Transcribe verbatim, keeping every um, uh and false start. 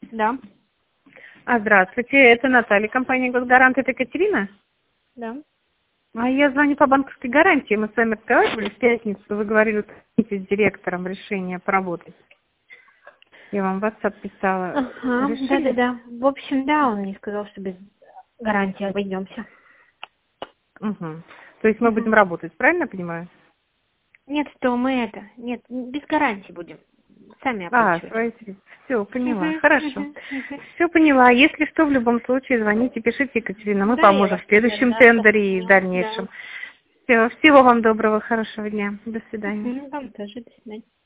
Да. А, здравствуйте, это Наталья, компания «Госгарант». Это Екатерина? Да. А я звоню по банковской гарантии. Мы с вами разговаривали в пятницу. Вы говорили с директором решение поработать. Я вам в WhatsApp писала. Ага, Решили? да-да-да. В общем, да, он мне сказал, что без гарантии обойдемся. Угу. То есть мы Угу. будем работать, правильно понимаю? Нет, что мы это, нет, без гарантии будем. Сами А, оплачивать. свои все, поняла. Угу, Хорошо. угу, угу. Все поняла. Если что, в любом случае звоните, пишите, Екатерина. Мы Да, я поможем вас в теперь, следующем да, тендере и в сохраню. Да. дальнейшем. Все, всего вам доброго, хорошего дня. До свидания. Угу, вам тоже, до свидания.